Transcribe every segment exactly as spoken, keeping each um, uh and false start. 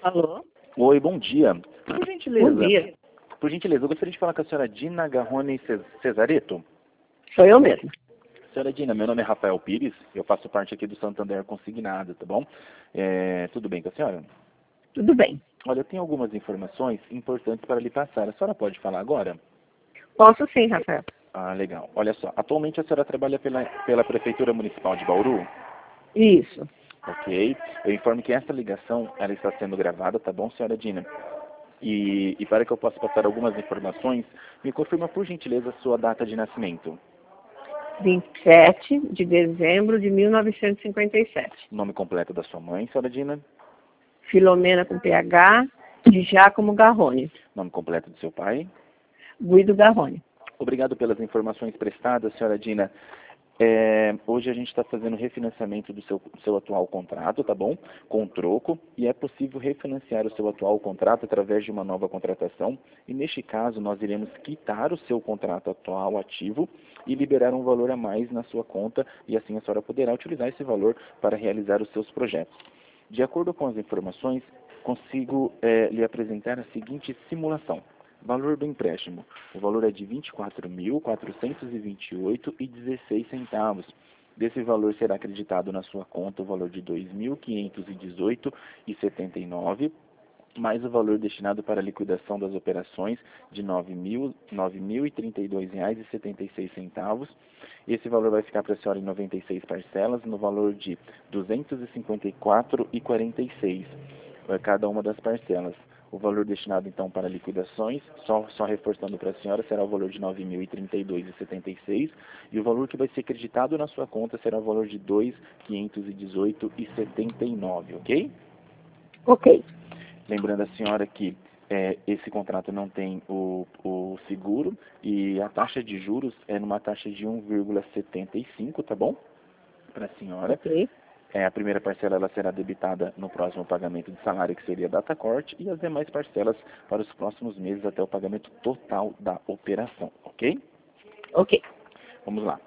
Alô? Oi, bom dia. Por gentileza, Bom dia. por gentileza, eu gostaria de falar com a senhora Dina Garrone Ces- Cesareto. Sou eu mesmo. Senhora Dina, meu nome é Rafael Pires, eu faço parte aqui do Santander Consignado, tá bom? É, tudo bem com a senhora? Tudo bem. Olha, eu tenho algumas informações importantes para lhe passar. A senhora pode falar agora? Posso sim, Rafael. Ah, legal. Olha só, atualmente a senhora trabalha pela, pela Prefeitura Municipal de Bauru? Isso. Ok. Eu informo que essa ligação, ela está sendo gravada, tá bom, senhora Dina? E, e para que eu possa passar algumas informações, me confirma por gentileza a sua data de nascimento. vinte e sete de dezembro de mil novecentos e cinquenta e sete. Nome completo da sua mãe, senhora Dina. Filomena com P H, de Giacomo Garrone. Nome completo do seu pai. Guido Garrone. Obrigado pelas informações prestadas, senhora Dina. É, hoje a gente está fazendo refinanciamento do seu, do seu atual contrato, tá bom? Com troco, e é possível refinanciar o seu atual contrato através de uma nova contratação. E neste caso, nós iremos quitar o seu contrato atual ativo e liberar um valor a mais na sua conta, e assim a senhora poderá utilizar esse valor para realizar os seus projetos. De acordo com as informações, consigo é, lhe apresentar a seguinte simulação. Valor do empréstimo. O valor é de vinte e quatro mil, quatrocentos e vinte e oito reais e dezesseis centavos. Desse valor será acreditado na sua conta o valor de dois mil quinhentos e dezoito reais e setenta e nove centavos, mais o valor destinado para a liquidação das operações de nove mil e trinta e dois reais e setenta e seis centavos. Esse valor vai ficar para a senhora em noventa e seis parcelas, no valor de duzentos e cinquenta e quatro reais e quarenta e seis centavos, cada uma das parcelas. O valor destinado, então, para liquidações, só, só reforçando para a senhora, será o valor de nove mil e trinta e dois reais e setenta e seis centavos, e o valor que vai ser acreditado na sua conta será o valor de dois mil quinhentos e dezoito reais e setenta e nove centavos, ok? Ok. Lembrando a senhora que é, esse contrato não tem o, o seguro e a taxa de juros é numa taxa de um vírgula setenta e cinco, tá bom? Para a senhora. Ok. É, a primeira parcela ela será debitada no próximo pagamento de salário, que seria a data corte, e as demais parcelas para os próximos meses até o pagamento total da operação, ok? Ok. Vamos lá.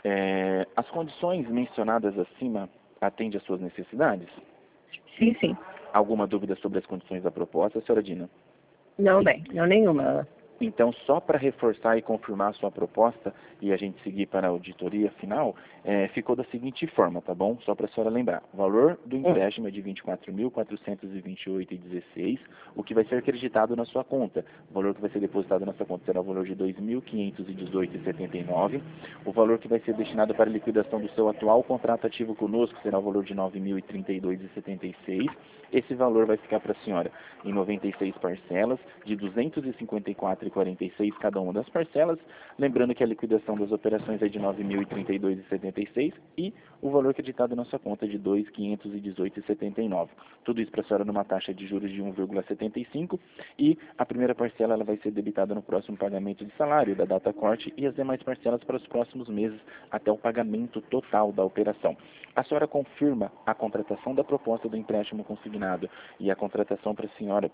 É, as condições mencionadas acima atendem às suas necessidades? Sim, sim. Alguma dúvida sobre as condições da proposta, senhora Dina? Não, bem. Não nenhuma. Então, só para reforçar e confirmar a sua proposta e a gente seguir para a auditoria final, é, ficou da seguinte forma, tá bom? Só para a senhora lembrar. O valor do empréstimo é de vinte e quatro mil, quatrocentos e vinte e oito reais e dezesseis centavos, o que vai ser acreditado na sua conta. O valor que vai ser depositado na sua conta será o valor de dois mil quinhentos e dezoito reais e setenta e nove centavos. O valor que vai ser destinado para a liquidação do seu atual contrato ativo conosco será o valor de nove mil e trinta e dois reais e setenta e seis centavos. Esse valor vai ficar para a senhora em noventa e seis parcelas de duzentos e cinquenta e quatro reais e quarenta e seis centavos cada uma das parcelas, lembrando que a liquidação das operações é de nove mil e trinta e dois reais e setenta e seis centavos e o valor acreditado na sua conta é de dois mil quinhentos e dezoito reais e setenta e nove centavos. Tudo isso para a senhora numa taxa de juros de um vírgula setenta e cinco e a primeira parcela ela vai ser debitada no próximo pagamento de salário da data corte e as demais parcelas para os próximos meses até o pagamento total da operação. A senhora confirma a contratação da proposta do empréstimo consignado e a contratação para a senhora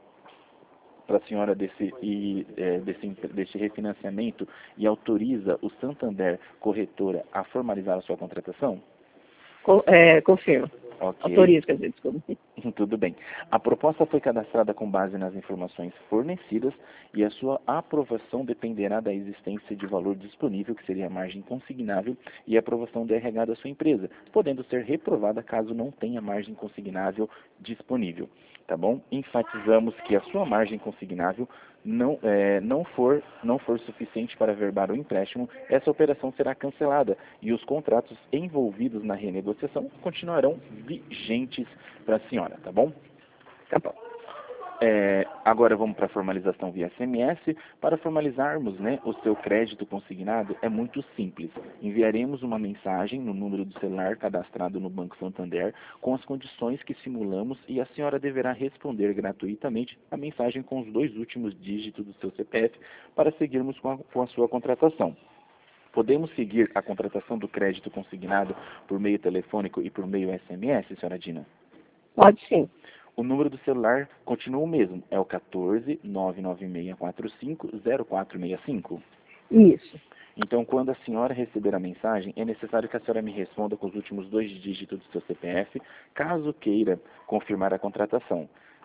para a senhora desse, e, é, desse, desse refinanciamento e autoriza o Santander Corretora a formalizar a sua contratação? Co é, confirmo. Ok. Autorizo, quer dizer, desculpa. Tudo bem. A proposta foi cadastrada com base nas informações fornecidas e a sua aprovação dependerá da existência de valor disponível, que seria a margem consignável, e a aprovação do R H da sua empresa, podendo ser reprovada caso não tenha margem consignável disponível. Tá bom? Enfatizamos que a sua margem consignável não, é, não, for, não for suficiente para verbar o empréstimo, essa operação será cancelada e os contratos envolvidos na renegociação continuarão vigentes para a senhora, tá bom? Tá bom. É, agora vamos para a formalização via S M S. Para formalizarmos, né, o seu crédito consignado é muito simples. Enviaremos uma mensagem no número do celular cadastrado no Banco Santander com as condições que simulamos e a senhora deverá responder gratuitamente a mensagem com os dois últimos dígitos do seu C P F para seguirmos com a, com a sua contratação. Podemos seguir a contratação do crédito consignado por meio telefônico e por meio S M S, senhora Dina? Pode sim. O número do celular continua o mesmo, é o quatorze, nove nove seis quatro cinco, zero quatro seis cinco. Isso. Então, quando a senhora receber a mensagem, é necessário que a senhora me responda com os últimos dois dígitos do seu C P F, caso queira confirmar a contratação.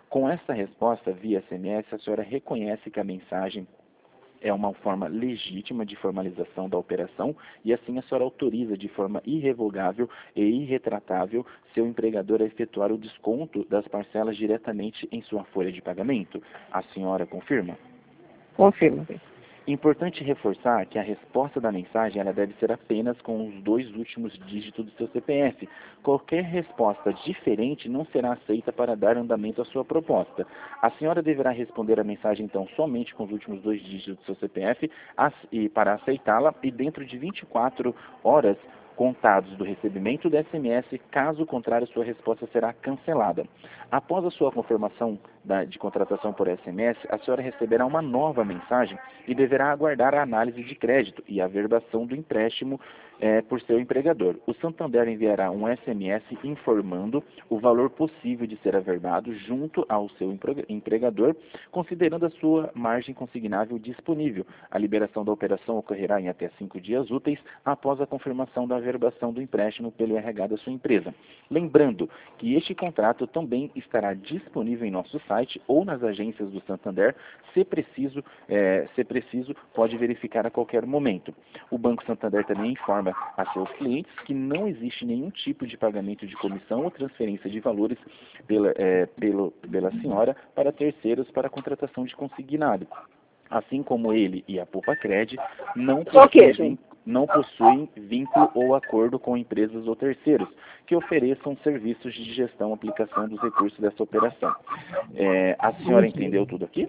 Com essa resposta via S M S, a senhora reconhece que a mensagem é uma forma legítima de formalização da operação e assim a senhora autoriza de forma irrevogável e irretratável seu empregador a efetuar o desconto das parcelas diretamente em sua folha de pagamento. A senhora confirma? Confirmo. Importante reforçar que a resposta da mensagem ela deve ser apenas com os dois últimos dígitos do seu C P F. Qualquer resposta diferente não será aceita para dar andamento à sua proposta. A senhora deverá responder a mensagem, então, somente com os últimos dois dígitos do seu C P F e para aceitá-la e dentro de vinte e quatro horas contados do recebimento do S M S, caso contrário, sua resposta será cancelada. Após a sua confirmação da, de contratação por S M S, a senhora receberá uma nova mensagem e deverá aguardar a análise de crédito e a averbação do empréstimo é, por seu empregador. O Santander enviará um S M S informando o valor possível de ser averbado junto ao seu empregador, considerando a sua margem consignável disponível. A liberação da operação ocorrerá em até cinco dias úteis após a confirmação da averbação do empréstimo pelo R H da sua empresa. Lembrando que este contrato também estará disponível em nosso site ou nas agências do Santander, se preciso, é, se preciso, pode verificar a qualquer momento. O Banco Santander também informa a seus clientes que não existe nenhum tipo de pagamento de comissão ou transferência de valores pela, é, pelo, pela senhora para terceiros para a contratação de consignado. Assim como ele e a Poupa-Cred não possuem, não possuem vínculo ou acordo com empresas ou terceiros que ofereçam serviços de gestão e aplicação dos recursos dessa operação. É, a senhora entendeu tudo aqui?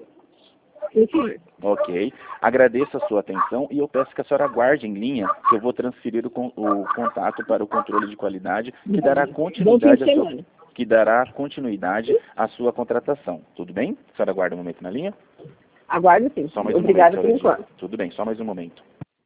Sim. Ok. Agradeço a sua atenção e eu peço que a senhora aguarde em linha, que eu vou transferir o, o contato para o controle de qualidade, que dará continuidade à sua, que dará continuidade à sua contratação. Tudo bem? A senhora aguarda um momento na linha? Aguardo sim. Só mais Obrigada um por momento, enquanto. Tudo bem, só mais um momento.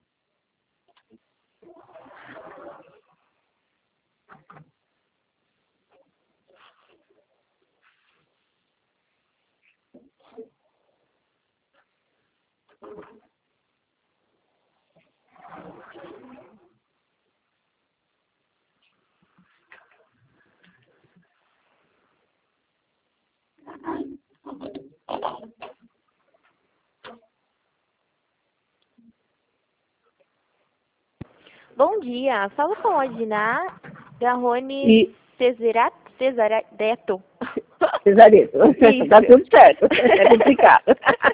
Bom dia, falo com a Diná Garrone E Cesareto. Cesareto. Cesareto. Tá tudo certo. É complicado.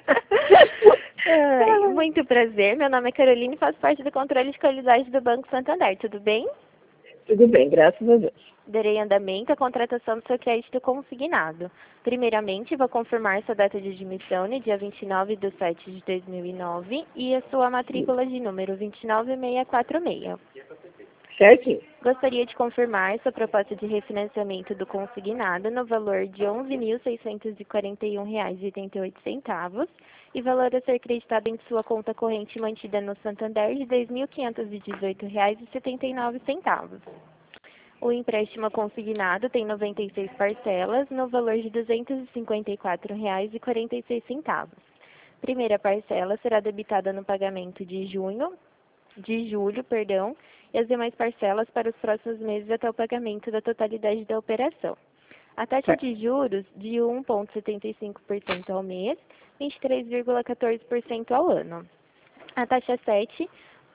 Ai, muito prazer, meu nome é Caroline e faço parte do controle de qualidade do Banco Santander, tudo bem? Tudo bem, graças a Deus. Darei andamento à contratação do seu crédito consignado. Primeiramente, vou confirmar sua data de admissão no dia vinte e nove de sete de dois mil e nove e a sua matrícula de número vinte e nove mil seiscentos e quarenta e seis. Certinho. Gostaria de confirmar sua proposta de refinanciamento do consignado no valor de onze mil seiscentos e quarenta e um reais e oitenta e oito centavos e valor a ser creditado em sua conta corrente mantida no Santander de dois mil quinhentos e dezoito reais e setenta e nove centavos. O empréstimo consignado tem noventa e seis parcelas no valor de duzentos e cinquenta e quatro reais e quarenta e seis centavos. Primeira parcela será debitada no pagamento de junho, de julho, perdão, e as demais parcelas para os próximos meses até o pagamento da totalidade da operação. A taxa de juros de um vírgula setenta e cinco por cento ao mês, vinte e três vírgula quatorze por cento ao ano. A taxa sete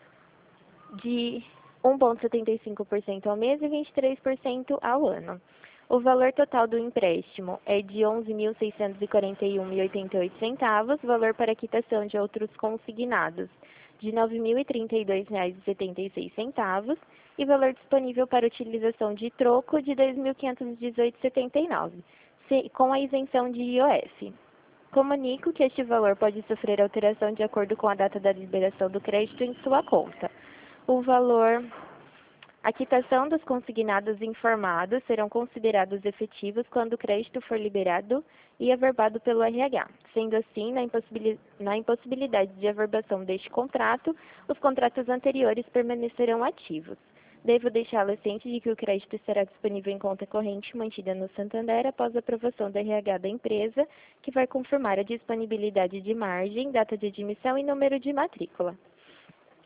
de um vírgula setenta e cinco por cento ao mês e vinte e três por cento ao ano. O valor total do empréstimo é de onze mil seiscentos e quarenta e um reais e oitenta e oito centavos, valor para quitação de outros consignados de nove mil e trinta e dois reais e setenta e seis centavos e valor disponível para utilização de troco de dois mil quinhentos e dezoito reais e setenta e nove centavos, com a isenção de I O F. Comunico que este valor pode sofrer alteração de acordo com a data da liberação do crédito em sua conta. O valor, a quitação dos consignados informados serão considerados efetivos quando o crédito for liberado e averbado pelo R H. Sendo assim, na, impossibil, na impossibilidade de averbação deste contrato, os contratos anteriores permanecerão ativos. Devo deixá-la ciente de que o crédito estará disponível em conta corrente mantida no Santander após a aprovação do R H da empresa, que vai confirmar a disponibilidade de margem, data de admissão e número de matrícula.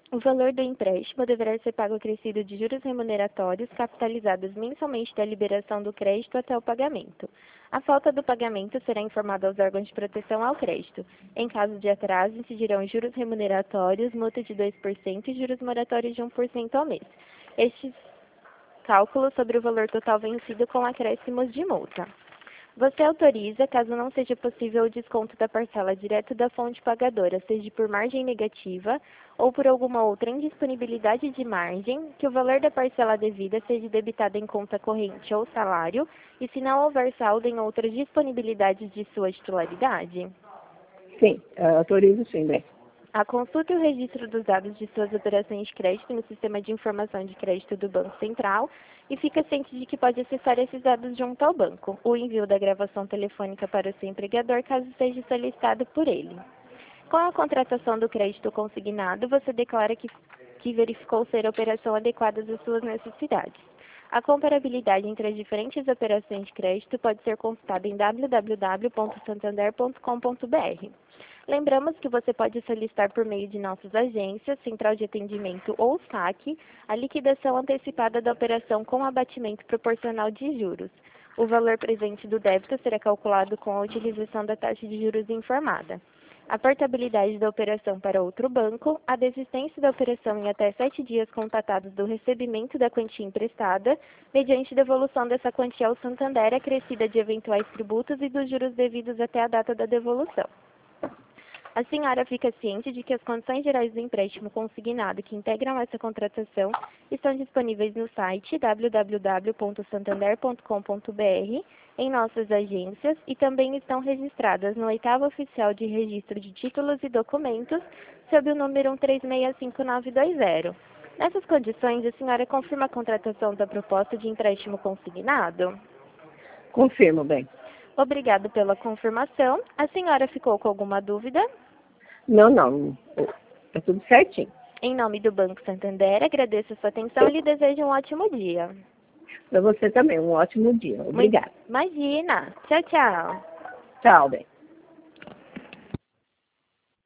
O valor do empréstimo deverá ser pago acrescido de juros remuneratórios capitalizados mensalmente da liberação do crédito até o pagamento. A falta do pagamento será informada aos órgãos de proteção ao crédito. Em caso de atraso, incidirão juros remuneratórios, multa de dois por cento e juros moratórios de um por cento ao mês. Estes cálculos sobre o valor total vencido com acréscimos de multa. Você autoriza, caso não seja possível o desconto da parcela direto da fonte pagadora, seja por margem negativa ou por alguma outra indisponibilidade de margem, que o valor da parcela devida seja debitado em conta corrente ou salário, e se não houver saldo em outras disponibilidades de sua titularidade? Sim, eu autorizo sim, bem. A consulta e o registro dos dados de suas operações de crédito no Sistema de Informação de Crédito do Banco Central e fica ciente de que pode acessar esses dados junto ao banco. O envio da gravação telefônica para o seu empregador, caso seja solicitado por ele. Com a contratação do crédito consignado, você declara que, que verificou ser a operação adequada às suas necessidades. A comparabilidade entre as diferentes operações de crédito pode ser consultada em w w w ponto santander ponto com ponto b r. Lembramos que você pode solicitar por meio de nossas agências, Central de Atendimento ou S A C, a liquidação antecipada da operação com abatimento proporcional de juros. O valor presente do débito será calculado com a utilização da taxa de juros informada. A portabilidade da operação para outro banco, a desistência da operação em até sete dias contatados do recebimento da quantia emprestada, mediante devolução dessa quantia ao Santander acrescida de eventuais tributos e dos juros devidos até a data da devolução. A senhora fica ciente de que as condições gerais do empréstimo consignado que integram essa contratação estão disponíveis no site w w w ponto santander ponto com ponto b r, em nossas agências, e também estão registradas no oitavo Oficial de Registro de Títulos e Documentos, sob o número um três seis cinco nove dois zero. Nessas condições, a senhora confirma a contratação da proposta de empréstimo consignado? Confirmo, bem. Obrigado pela confirmação. A senhora ficou com alguma dúvida? Não, não. É tudo certinho. Em nome do Banco Santander, agradeço a sua atenção e lhe desejo um ótimo dia. Para você também, um ótimo dia. Obrigada. Imagina. Tchau, tchau. Tchau, bem.